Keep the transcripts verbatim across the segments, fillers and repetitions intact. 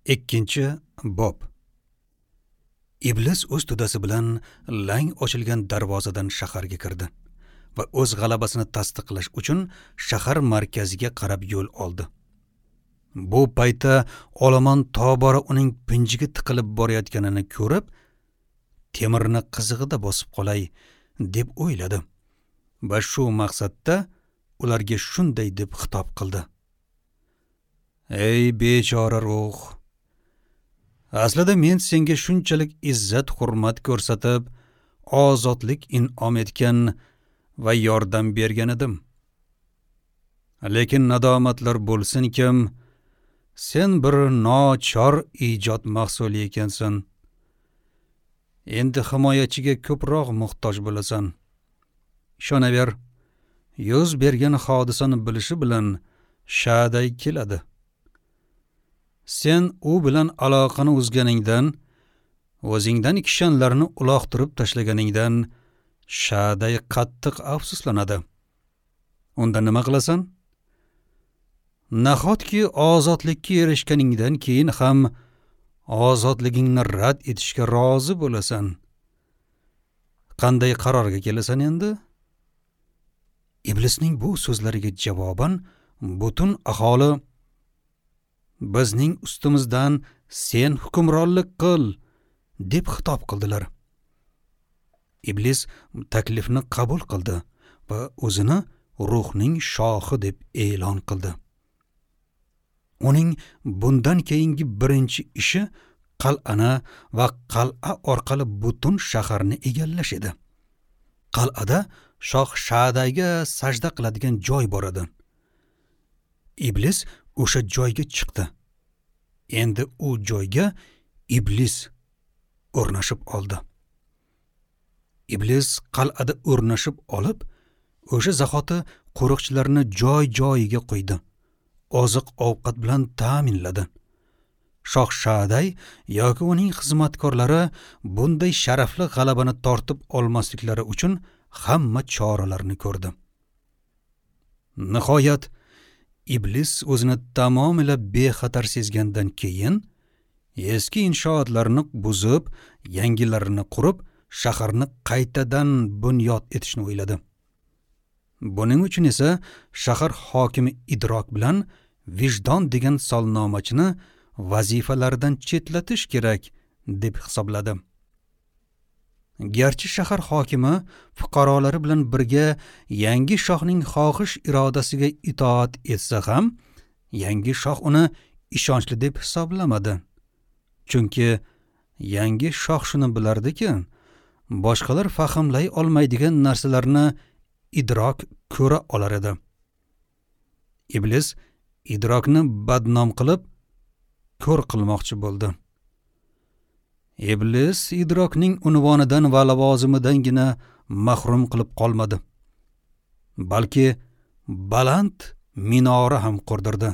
ikkinchi bob. Iblis o'z to'dasi bilan lang ochilgan darvozadan shaharga kirdi va o'z g'alabasini tasdiqlash uchun shahar markaziga qarab yo'l oldi. Bu paytda olomon tobora uning pinjiga tiqilib borayotganini ko'rib, temirni qizig'ida bosib qolay deb o'yladi va shu maqsadda ularga shunday deb xitob qildi: Ey bechora ruh! Aslida men senga shunchalik izzat hurmat ko'rsatib, ozodlik in'om etgan va yordam bergan edim. Lekin nadomatlar bo'lsin kim, sen bir nochor ijod mahsuli ekansan. Endi himoyachiga ko'proq muhtoj bo'lasan. Ishonaver, yuz bergan hodisani bilishi bilan Shaday keladi. Sen u bilan aloqani uzganingdan, o'zingdan kishanlarni uloqtirib tashlaganingdan Shaday qattiq afsuslanadi. Unda nima qilasan? Nahotki ozodlikka erishganingdan keyin ham ozodligingni rad etishga rozi bo'lasan. Qanday qarorga kelasan endi? Iblisning bu so'zlariga javoban butun aholi bizning ustimizdan sen hukmronlik qil deb xitob qildilar. Iblis taklifni qabul qildi va o'zini ruhning shohi deb e'lon qildi. Uning bundan keyingi birinchi ishi qal'ani va qal'a orqali butun shaharni egallash edi. Qal'ada shoh Shadayga sajda qiladigan joy bor edi. Iblis o'sha joyga chiqdi. Endi u joyga Iblis o'rnashib oldi. Iblis qal'ada o'rnashib olib, o'sha zahoti qo'riqchilarni joy-joyiga qo'ydi. Oziq ovqat bilan ta'minladi. Shoh Shaday yoki uning xizmatkorlari bunday sharafli g'alabani tortib olmasliklari uchun hamma choralarni ko'rdi. Nihoyat Iblis o'zini tamomila bexatar sezgandan keyin eski inshootlarni buzib, yangilarini qurib, shaharni qaytadan bunyod etishni o'yladi. Buning uchun esa shahar hokimi Idrok bilan vijdon degan solnomachini vazifalaridan chetlatish kerak deb hisobladi. Garchi shahar hokimi fuqarolari bilan birga yangi shohning xohish irodasiga itoat etsa ham, yangi shoh uni ishonchli deb hisoblamadi. Chunki yangi shoh shuni bilardiki, boshqalar fahmlay olmaydigan narsalarni Idrok ko'ra olar edi. Iblis Idrokni badnom qilib, ko'r qilmoqchi bo'ldi. Iblis Idrokning unvonidan va lavozimidangina mahrum qilib qolmadi. Balki baland minora ham qurdirdi.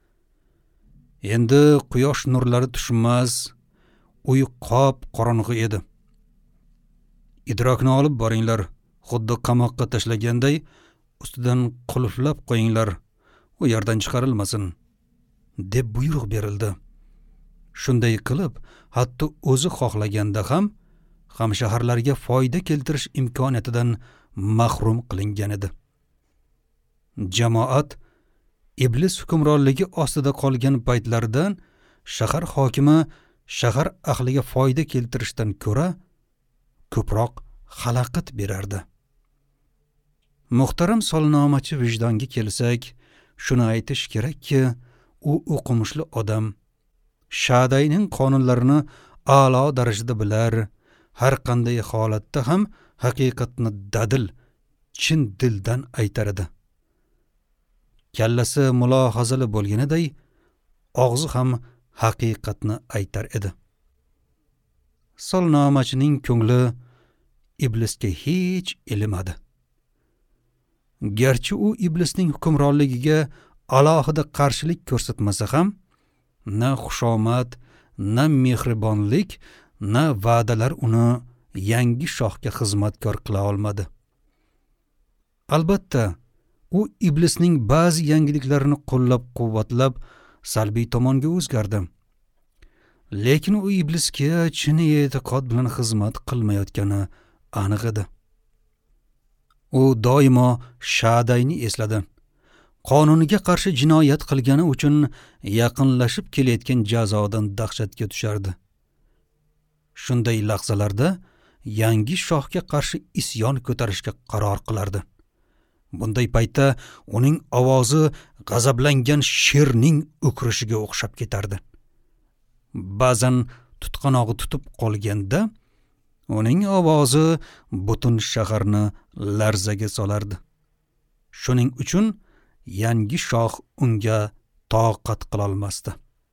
Endi quyosh nurlari tushmas, uy qop qorong'i edi. Idrokni olib boringlar, xuddi qamoqqa tashlaganday ustidan qulflab qo'yinglar, u yerdan chiqarilmasin deb buyruq berildi. Shunday qilib, hatto o'zi xohlaganda ham hamshaharlarga foyda keltirish imkoniyatidan mahrum qilingan edi. Jamoat Iblis hukmronligi ostida qolgan paytlardan shahar hokimi shahar ahliga foyda keltirishdan ko'ra ko'proq xalaqit berardi. Muhtaram solnomachi vijdonga kelsak, shuni aytish kerakki, u o'qimishli odam, Shadayning qonunlarini a'lo darajada bilar, har qanday holatda ham haqiqatni dadil, chin dildan aytar edi. Kallasi mulohazali bo'lganiday, og'zi ham haqiqatni aytar edi. Solnomachining ko'ngli Iblisga hech ilimadi. Garchi u Iblisning hukmronligiga alohida qarshilik ko'rsatmasa ham, na xushomad, na mehribonlik, na va'dalar uni yangi shohga xizmatkor qila olmadi. Albatta, u Iblisning ba'zi yangiliklarini qo'llab-quvvatlab salbiy tomonga o'zgardi. Lekin u iblisga chin e'tiqod bilan xizmat qilmayotgani aniq edi. U doimo Shadayni esladi. Qonuniga qarshi jinoyat qilgani uchun yaqinlashib kelayotgan jazodan dahshatga tushardi. Shunday lahzalarda yangi shohga qarshi isyon ko'tarishga qaror qilardi. Bunday paytda uning ovozi g'azablangan sherning o'kirishiga o'xshab ketardi. Ba'zan tutqanog'i tutib qolganda uning ovozi butun shaharni larzaga solardi. Shuning uchun yangi shoh unga toqat qila olmasdi.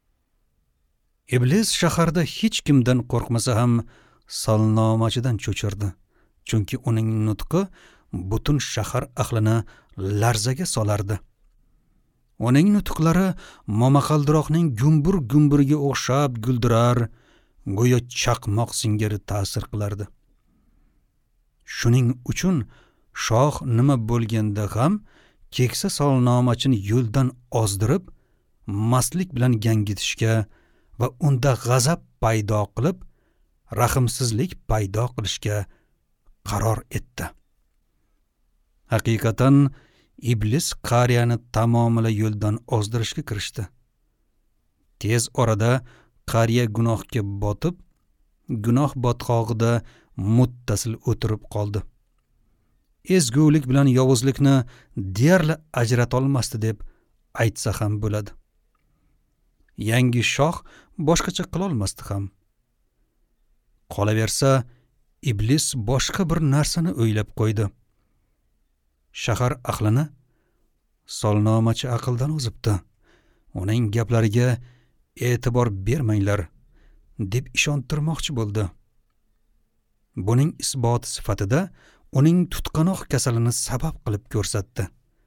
Iblis shaharda hech kimdan qo'rqmasa ham solnomachidan cho'chirdi. Chunki uning nutqi butun shahar ahlini larzaga solardi. Uning nutqlari momaqaldiroqning gumbur-gumburiga o'xshab guldirar, go'yo chaqmoq singari ta'sir qilardi. Shuning uchun shoh nima bo'lganda ham keksa solnomachini yo'ldan ozdirib, mastlik bilan gangitishga va unda g'azab paydo qilib, rahmsizlik paydo qilishga qaror etdi. Haqiqatan iblis qariyani tamomila yo'ldan ozdirishga kirishdi. Tez orada qariya gunohga botib, gunoh botqog'ida muttasil o'tirib qoldi. Ezgulik bilan yovuzlikni deyarli ajrata olmasdi deb aytsa ham bo'ladi. Yangi shoh boshqacha qila olmasdi ham. Qolaversa, iblis boshqa bir narsani o'ylab qo'ydi. Shahar ahlini solnomachi aqldan o'zibdi. Uning gaplariga e'tibor bermanglar deb ishontirmoqchi bo'ldi. Buning isboti sifatida uning tutqanoq kasalini sabab qilib ko'rsatdi.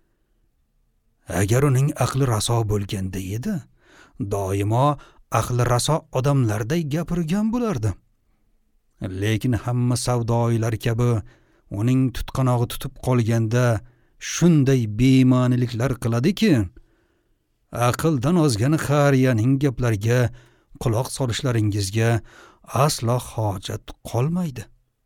Agar uning aqli raso bo'lganda edi, doimo aqli raso odamlarday gapirgan bo'lardi. Lekin hamma savdoyilar kabi uning tutqanog'i tutib qolganda shunday be'maniliklar qiladiki, aqldan ozgan qariyaning gaplariga quloq solishlaringizga aslo hojat qolmaydi.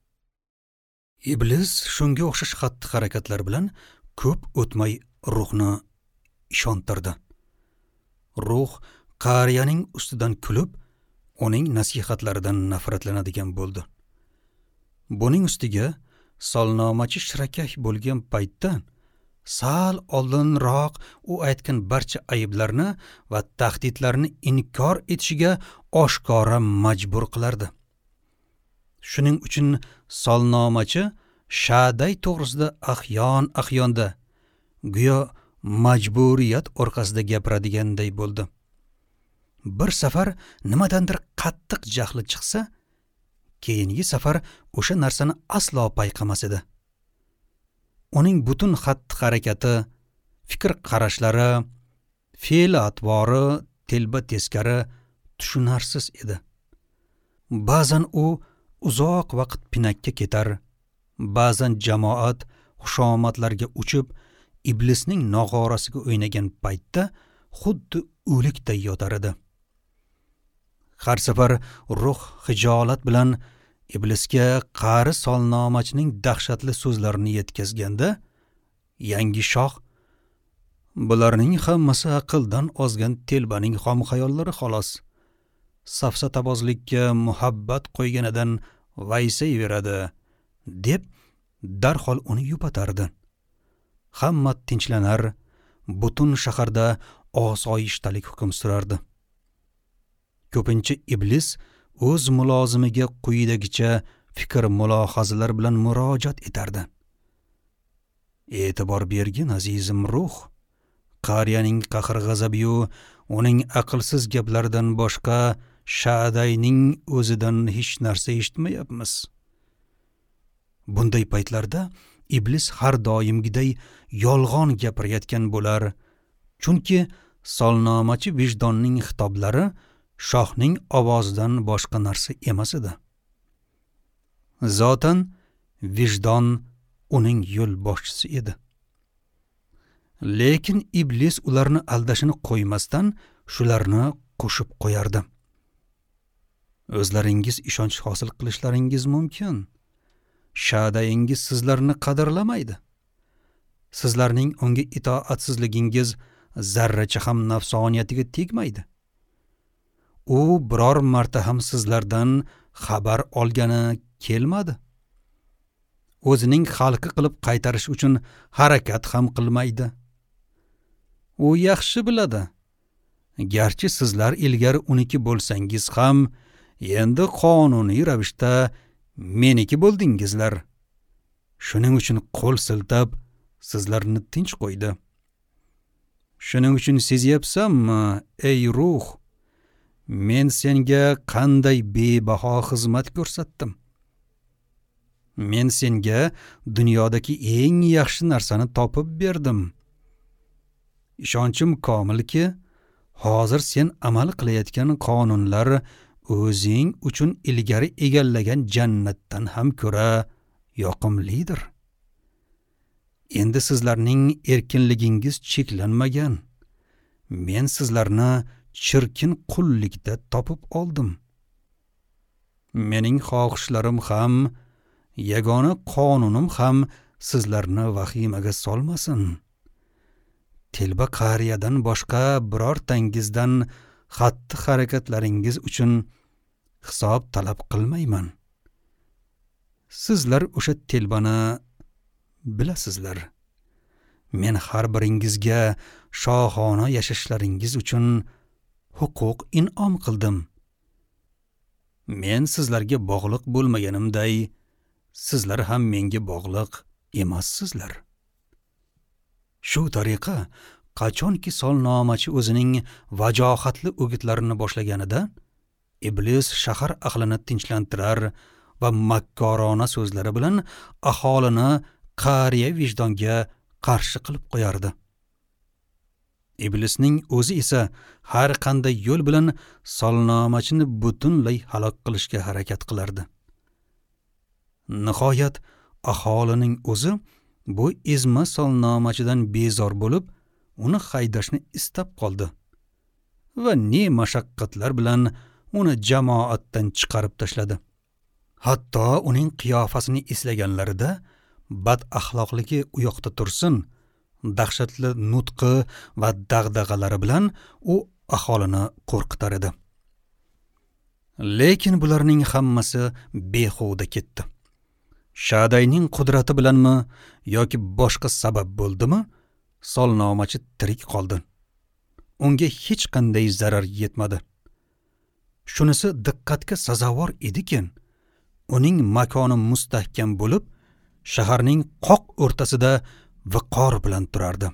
Iblis shunga o'xshash xatti-harakatlar bilan ko'p o'tmay ruhni ishontirdi. Ruh qariyaning ustidan kulib, uning nasihatlaridan nafratlanadigan bo'ldi. Buning ustiga solnomachi shirakayf bo'lgan paytda sal oldinroq u aytgan barcha ayblarni va tahdidlarni inkor etishiga oshkora majbur qilardi. Shuning uchun solnomachi Shaday to'g'risida ahyon-ahyonda go'yo majburiyat orqasida gapiradiganday bo'ldi. Bir safar nimadandir qattiq jahli chiqsa, keyingi safar o'sha narsani aslo payqamas edi. Uning butun xatti-harakati, fikr-qarashlari, fe'l-atvori telba teskari tushunarsiz edi. Ba'zan u uzoq vaqt pinakka ketar, ba'zan jamoat xushomatlarga uchib, iblisning nog'orasiga o'ynagan paytda xuddi o'likday yotar edi. Har safar ruh hijolat bilan iblisga qari solnomachining dahshatli so'zlarini yetkazganda, yangi shoh bularning hammasi aqldan ozgan telbaning xom xayollari xolos. Safsatabozlikka muhabbat qo'yganidan vaysayveradi deb darhol uni yupatardi. Hamma tinchlanar, butun shaharda osoyishtalik hukm surardi. Ko'pincha iblis o'z mulozimiga quyidagicha fikr mulohazalar bilan murojaat etardi. E'tibor bergin azizim ruh, qariyaning qahr g'azabi-yu uning aqlsiz gaplaridan boshqa Shadayning o'zidan hech narsa eshitmayapmiz. Bunday paytlarda iblis har doimgiday yolg'on gapirayotgan bo'lar, chunki solnomachi vijdonning xitoblari shohning ovozidan boshqa narsa emas edi. Zotan vijdon uning yo'l boshchisi edi. Lekin iblis ularni aldashini qo'ymasdan shularni qo'shib qo'yardi. O'zlaringiz ishonch hosil qilishlaringiz mumkin. Sha'dayingiz sizlarni qadrlamaydi. Sizlarning unga itoatsizligingiz zarracha ham nafsoniyatiga tegmaydi. U biror marta ham sizlardan xabar olgani kelmadi. O'zining xalqi qilib qaytarish uchun harakat ham qilmaydi. U yaxshi biladi. Garchi sizlar ilgari uniki bo'lsangiz ham, endi qonuniy ravishda meniki bo'ldingizlar. Shuning uchun qo'l siltab, sizlarni tinch qo'ydi. Shuning uchun sezyapsanmi, ey ruh, men senga qanday bebaho xizmat ko'rsatdim. Men senga dunyodagi eng yaxshi narsani topib berdim. Ishonchim komilki, hozir sen amal qilayotgan qonunlar o'zing uchun ilgari egallagan jannatdan ham ko'ra yoqimlidir. Endi sizlarning erkinligingiz cheklanmagan. Men sizlarni chirkin qullikda topib oldim. Mening xohishlarim ham, yagona qonunim ham sizlarni vahimaga solmasin. Telba qariyadan boshqa birortangizdan xatti harakatlaringiz uchun hisob talab qilmayman. Sizlar o'sha telbani bilasizlar. Men har biringizga shohona yashashlaringiz uchun huquq in'om qildim. Men sizlarga bog'liq bo'lmaganimday, sizlar ham menga bog'liq emassizlar. Shu tariqa, qachonki solnomachi o'zining vajohatli o'gitlarini boshlaganida, iblis shahar ahlini tinchlantirar va makkorona so'zlari bilan aholini qariya vijdonga qarshi qilib qo'yardi. Iblisning o'zi esa har qanday yo'l bilan solnomachini butunlay halok qilishga harakat qilardi. Nihoyat aholining o'zi bu ezma solnomachidan bezor bo'lib, uni haydashni istab qoldi va ne mashaqqatlar bilan uni jamoatdan chiqarib tashladi. Hatto uning qiyofasini eslaganlarida bad axloqligi u yoqda tursin, dahshatli nutqi va dag'dag'alari bilan u aholini qo'rqitar edi. Lekin bularning hammasi behuda ketdi. Sha'dayning qudrati bilanmi yoki boshqa sabab bo'ldimi, solnomachi tirik qoldi. Unga hech qanday zarar yetmadi. Shunisi diqqatga sazovor edikin, uning makoni mustahkam bo'lib, shaharning qoq o'rtasida viqor bilan turardi.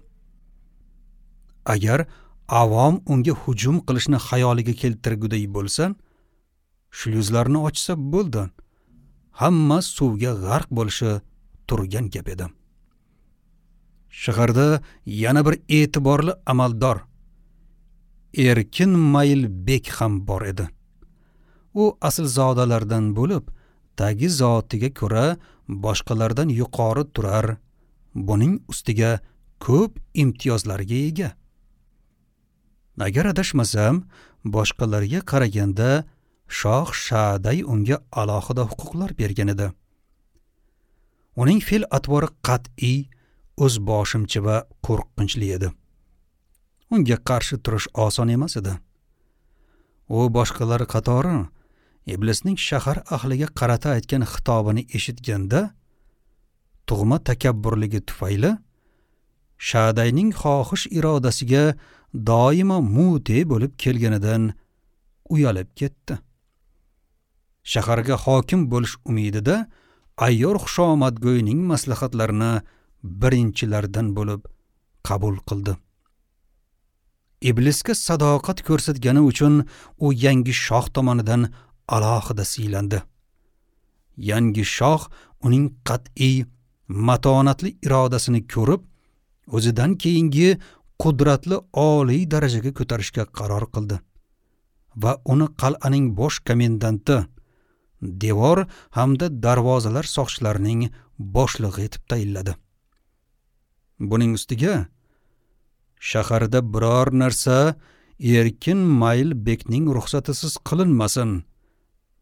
Agar avom unga hujum qilishni xayoliga keltirguday bo'lsa, shlyuzlarni ochsa bo'ldi. Hamma suvga g'arq bo'lishi turgan gap edi. Shaharda yana bir e'tiborli amaldor, Erkin Mayl bek ham bor edi. U aslzodalardan bo'lib, tagi zotiga ko'ra boshqalardan yuqori turar, buning ustiga ko'p imtiyozlarga ega. Agar adashmasam, boshqalarga qaraganda shoh Sha'day unga alohida huquqlar bergan edi. Uning fe'l atvori qat'iy, o'zboshimcha va qo'rqinchli edi. Unga qarshi turish oson emas edi. U boshqalar qatori iblisning shahar ahliga qarata aytgan xitobini eshitganda, tug'ma takabburligi tufayli Sha'dayning xohish irodasiga doimo mute bo'lib kelganidan uyalib ketdi. Shaharga hokim bo'lish umidida ayyor xushomadgo'yning maslahatlarini birinchilardan bo'lib qabul qildi. Iblisga sadoqat ko'rsatgani uchun u yangi shoh tomonidan alohida siylandi. Yangi shoh uning qat'iy, matonatli irodasini ko'rib, o'zidan keyingi qudratli oliy darajaga ko'tarishga qaror qildi va uni qal'aning bosh komendanti, devor hamda darvozalar soqchilarining boshlig'i etib tayinladi. Buning ustiga shaharda biror narsa Erkin Mayl bekning ruxsatisiz qilinmasin,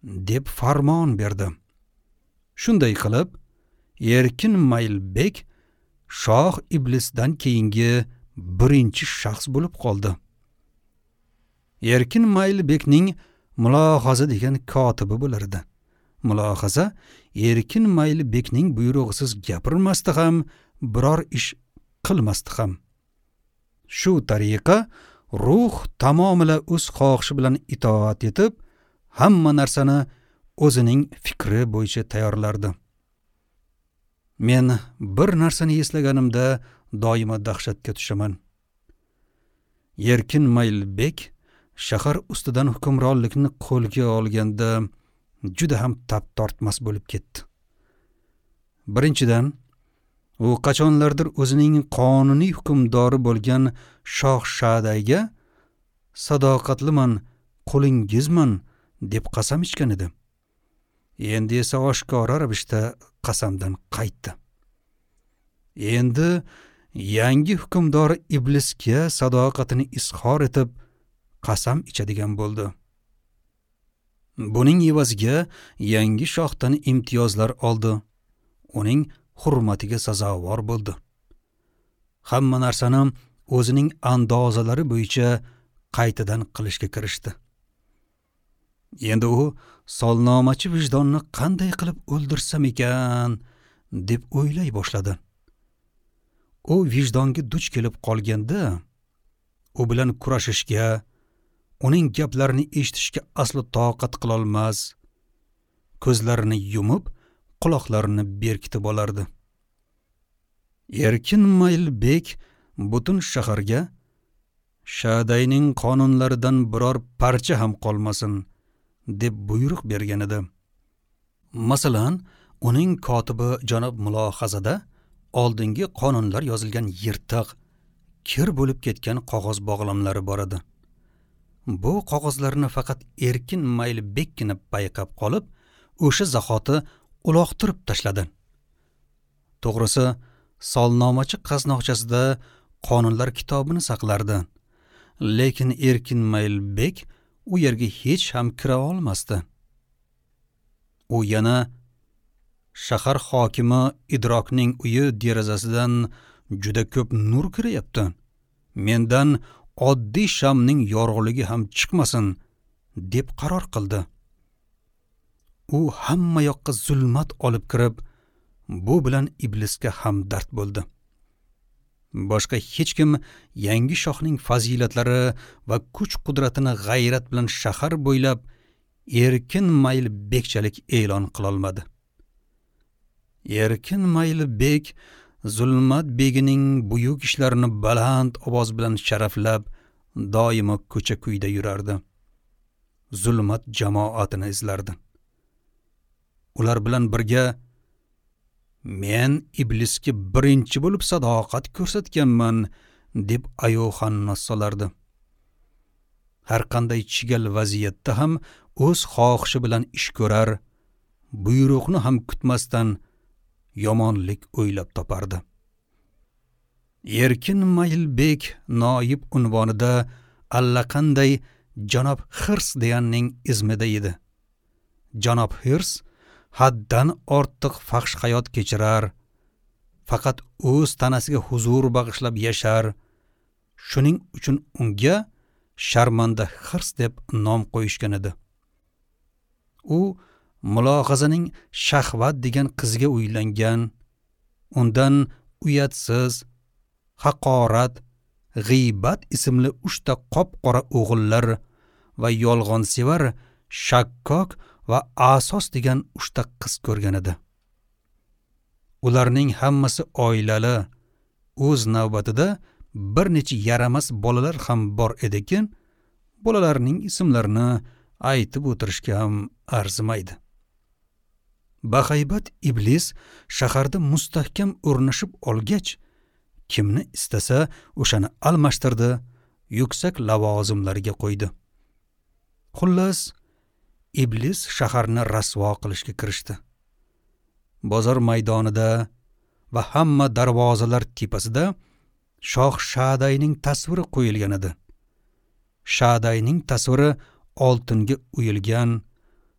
deb farmon berdi. Shunday qilib, Erkin Maylbek shoh iblisdan keyingi birinchi shaxs bo'lib qoldi. Erkin Maylbekning Mulohaza degan kotibi bo'lardi. Mulohaza Erkin Maylbekning buyrug'isiz gapirmasdi ham, biror ish qilmasdi ham. Shu tariqa ruh tamomila o'z xohishi bilan itoat etib, hamma narsani o'zining fikri bo'yicha tayyorlardi. Men bir narsani eslaganimda doimo dahshatga tushaman. Erkin Maylbek shahar ustidan hukmronlikni qo'lga olganda juda ham tap tortmas bo'lib ketdi. Birinchidan, u qachonlardir o'zining qonuniy hukmdori bo'lgan shoh Shadayga sadoqatliman, qo'lingizman deb qasam ichgan edi. Endi esa oshkora ravishda qasamdan qaytdi. Endi yangi hukmdor iblisga sadoqatini izhor etib qasam ichadigan bo'ldi. Buning evaziga yangi shohdan imtiyozlar oldi. Uning hurmatiga sazovor bo'ldi. Hamma narsani o'zining andozalari bo'yicha qaytadan qilishga kirishdi. Endi u solnomachi vijdonni qanday qilib o'ldirsam ekan deb o'ylay boshladi. U vijdonga duch kelib qolganda, u bilan kurashishga, uning gaplarini eshitishga aslo toqat qila olmas, ko'zlarini yumib, quloqlarini berkitib olardi. Erkin Maylbek butun shaharga Shadayning qonunlaridan biror parcha ham qolmasin deb buyruq bergan edi. Masalan, uning kotibi janob Mulohazada oldingi qonunlar yozilgan yirtiq, kir bo'lib ketgan qog'oz bog'lamlari bor edi. Bu qog'ozlarni faqat Erkin Maylbekkina payqab qolib, o'sha zahoti uloqtirib tashladi. To'g'risi, solnomachi qaznoqchasida qonunlar kitobini saqlardi. Lekin Erkin Maylbek u yerga hech ham kira olmasdi. U yana shahar hokimi Idrokning uyi derazasidan juda ko'p nur kiryapti. Mendan oddiy shamning yorug'ligi ham chiqmasin deb qaror qildi. U hamma yoqqa zulmat olib kirib, bu bilan iblisga ham dard bo'ldi. Boshqa hech kim yangi shohning fazilatlari va kuch-qudratini g'ayrat bilan shahar bo'ylab Erkin Maylbekchalik e'lon qila olmadi. Erkin Maylbek Zulmat begining buyuk ishlarini baland ovoz bilan sharaflab, doimo ko'cha-kuyda yurardi. Zulmat jamoatini izlardi. Ular bilan birga men iblisga birinchi bo'lib sadoqat ko'rsatganman deb ayo'xanna solardi. Har qanday chigal vaziyatda ham o'z xohishi bilan ish ko'rar, buyruqni ham kutmasdan yomonlik o'ylab topardi. Erkin Maylbek noib unvonida allaqanday janob Hirs deganning izmida edi. Janob Hirs haddan ortiq faxsh hayot kechirar, faqat o'z tanasiga huzur bag'ishlab yashar. Shuning uchun unga Sharmanda Hirs deb nom qo'yishgan edi. U Mulohazaning Shahvat degan qiziga uylangan, undan uyatsiz, haqorat, g'iybat ismli uchta qop-qora o'g'illar va yolg'onsevar Shakkok va Asos degan uchta qiz ko'rgan edi. Ularning hammasi oilali, o'z navbatida bir necha yaramas bolalar ham bor edikin, bolalarning ismlarini aytib o'tirishga ham arzimaydi. Bahaybat iblis shaharda mustahkam o'rnashib olgach, kimni istasa o'shani almashtirdi, yuksak lavozimlarga qo'ydi. Xullas, iblis shaharni rasvo qilishga kirishdi. Bozor maydonida va hamma darvozalar tepasida shoh Shadayning tasviri qo'yilgan edi. Shadayning tasviri oltinga uyilgan,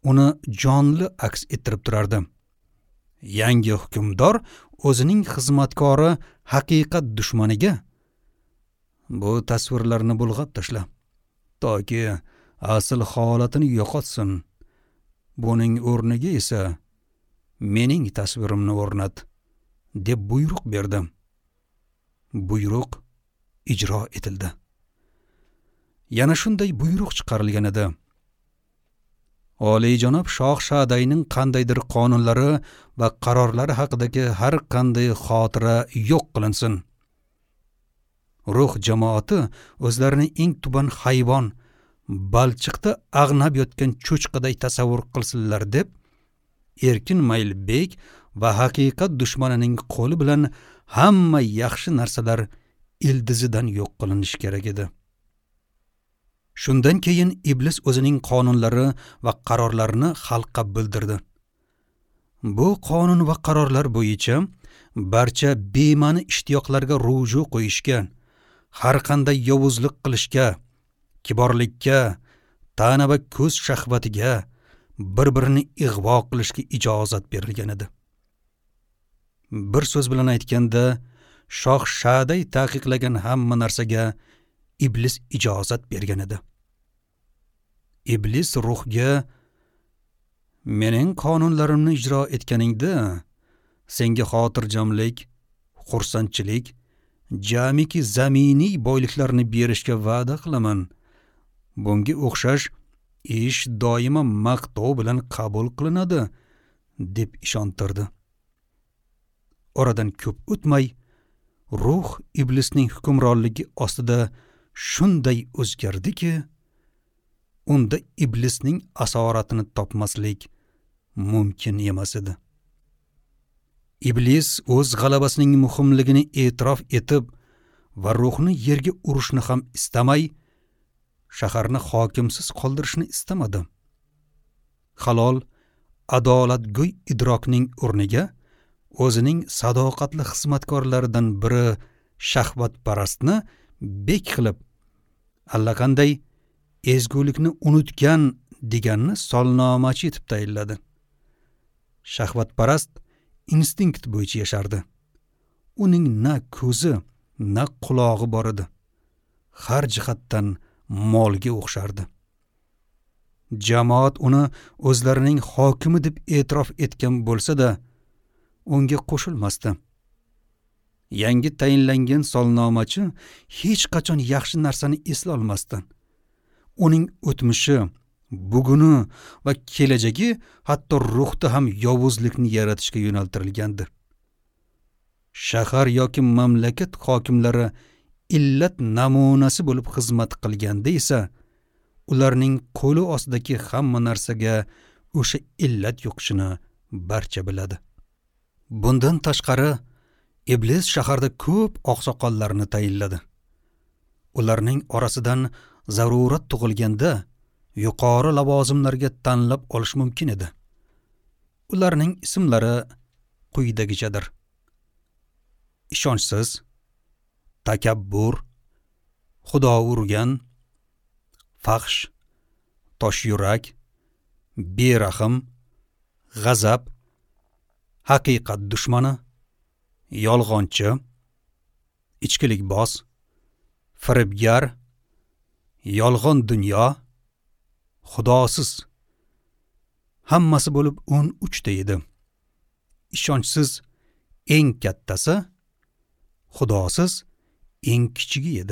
uni jonli aks ettirib turardi. Yangi hukmdor o'zining xizmatkori haqiqat dushmaniga bu tasvirlarni bulg'ab tashla, toki asl holatini yo'qotsin. Buning o'rniga esa mening tasvirimni o'rnat, deb buyruq berdi. Buyruq ijro etildi. Yana shunday buyruq chiqarilgan edi. Oliyjanob Shoh Shadayning qandaydir qonunlari va qarorlari haqidagi har qanday xotira yo'q qilinsin. Ruh jamoati o'zlarini eng tuban hayvon, balchiqda ag'nab yotgan cho'chqaday tasavvur qilsinlar deb Erkin Maylbek va haqiqat dushmanining qo'li bilan hamma yaxshi narsalar ildizidan yo'q qilinish kerak edi. Shundan keyin iblis o'zining qonunlari va qarorlarini xalqqa bildirdi. Bu qonun va qarorlar bo'yicha barcha bema'ni ishtiyoqlarga ruju qo'yishga, har qanday yovuzlik qilishga, kiborlikka, ta'na va ko'z shahvatiga, bir-birini ig'vo qilishga ijozat berilgan edi. Bir so'z bilan aytganda, Shoh Shaday taqiqlagan hamma narsaga iblis ijozat bergan edi. Iblis ruhga mening qonunlarimni ijro etganingda senga xotirjamlik, xursandchilik, jamiki zaminiy boyliklarni berishga va'da qilaman. Bunga o'xshash ish doimo maqtov bilan qabul qilinadi, deb ishontirdi. Oradan ko'p o'tmay, ruh iblisning hukmronligi ostida shunday o'zgardiki, unda iblisning asoratini topmaslik mumkin emas edi. Iblis o'z g'alabasining muhimligini e'tirof etib va ruhni yerga urishni ham istamay, shaharni hokimsiz qoldirishni istamadi. Halol, adolatgo'y idrokning o'rniga o'zining sadoqatli xizmatkorlaridan biri shahvatparastni bek qilib, allaqanday ezgulikni unutgan deganni solnomachi etib tayinladi. Shahvatparast instinkt bo'yicha yashardi. Uning na ko'zi, na qulog'i bor edi. Har jihatdan molga o'xshardi. Jamoat uni o'zlarining hokimi deb e'tirof etgan bo'lsa-da, unga qo'shilmasdi. Yangi tayinlangan solnomachi hech qachon yaxshi narsani esla olmasdi. Uning o'tmishi, buguni va kelajagi hatto ruhda ham yovuzlikni yaratishga yo'naltirilgandi. Shahar yoki mamlakat hokimlari illat namunasi bo'lib xizmat qilganda esa, ularning qo'li ostidagi hamma narsaga o'sha illat yo'qishini barcha biladi. Bundan tashqari, iblis shaharda ko'p oqsoqollarni tayinladi. Ularning orasidan zarurat tug'ilganda yuqori lavozimlarga tanlab olish mumkin edi. Ularning ismlari quyidagichadir: ishonchsiz, takabbur, xudo urgan, faxsh, toshyurak, berahm, g'azab, haqiqat dushmani, yolg'onchi, ichkilikboz, firibgar, yolg'on dunyo, xudosiz. Hammasi bo'lib o'n uch ta edi. Ishonchsiz eng kattasi, xudosiz eng kichigi edi.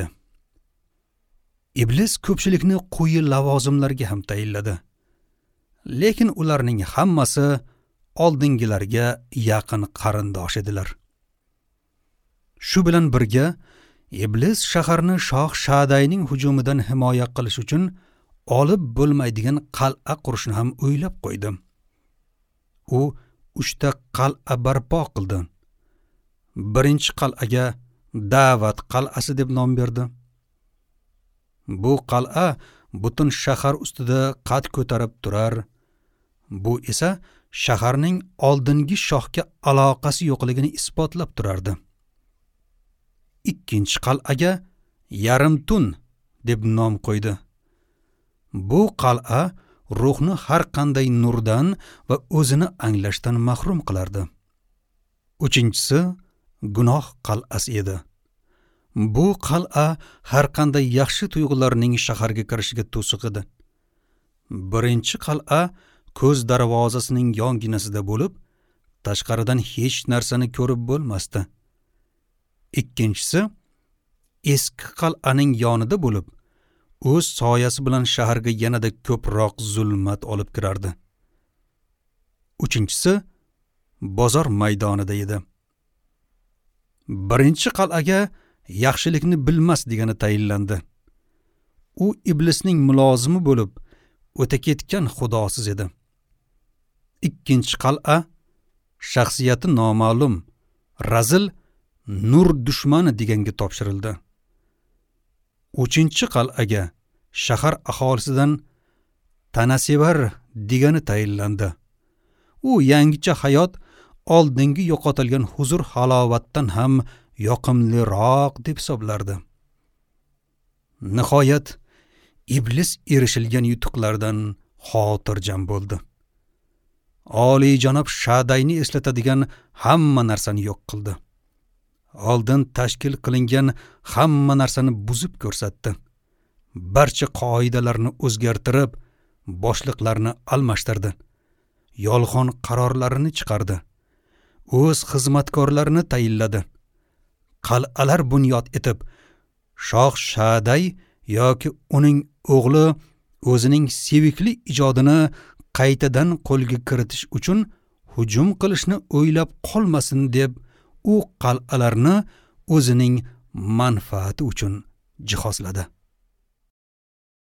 Iblis ko'pchilikni quyi lavozimlarga ham tayinladi. Lekin ularning hammasi oldingilarga yaqin qarindosh edilar. Shu bilan birga iblis shaharni Shoh Shadayning hujumidan himoya qilish uchun olib bo'lmaydigan qal'a qurishni ham o'ylab qo'ydi. U uchta qal'a barpo qildi. Birinchi qal'aga Da'vat qal'asi deb nom berdi. Bu qal'a butun shahar ustida qad ko'tarib turar. Bu esa shaharning oldingi shohga aloqasi yo'qligini isbotlab turardi. Ikkinchi qal'aga Yarim tun deb nom qo'ydi. Bu qal'a ruhni har qanday nurdan va o'zini anglashdan mahrum qilardi. Uchinchisi, gunoh qal'asi edi. Bu qal'a har qanday yaxshi tuyg'ularning shaharga kirishiga to'siq edi. Birinchi qal'a ko'z darvozasining yonginasida bo'lib, tashqaridan hech narsani ko'rib bo'lmasdi. Ikkinchisi, eski qal'aning yonida bo'lib, o'z soyasi bilan shaharga yanada ko'proq zulmat olib kirardi. Uchinchisi, bozor maydonida edi. Birinchi qal'aga yaxshilikni bilmas degani tayinlandi. U iblisning mulozimi bo'lib, o'ta ketgan xudosiz edi. Ikkinchi qal'a shaxsiyati noma'lum, razil, nur dushmani deganga topshirildi. Uchinchi qal'aga shahar aholisidan tanasevar degani tayinlandi. U yangicha hayot oldingi yo'qotilgan huzur halovatdan ham yoqimliroq deb hisoblardi. Nihoyat iblis erishilgan yutuqlardan xotirjam bo'ldi. Oliyjanob Shadayni eslatadigan hamma narsani yo'q qildi. Oldin tashkil qilingan hamma narsani buzib ko'rsatdi. Barcha qoidalarni o'zgartirib, boshliqlarni almashtirdi. Yolg'on qarorlarini chiqardi. O'z xizmatkorlarini tayinladi. Qal'alar bunyod etib, Shoh Shaday yoki uning o'g'li o'zining sevikli ijodini qaytadan qo'lga kiritish uchun hujum qilishni o'ylab qolmasin deb, u qal'alarni o'zining manfaati uchun jihozladi.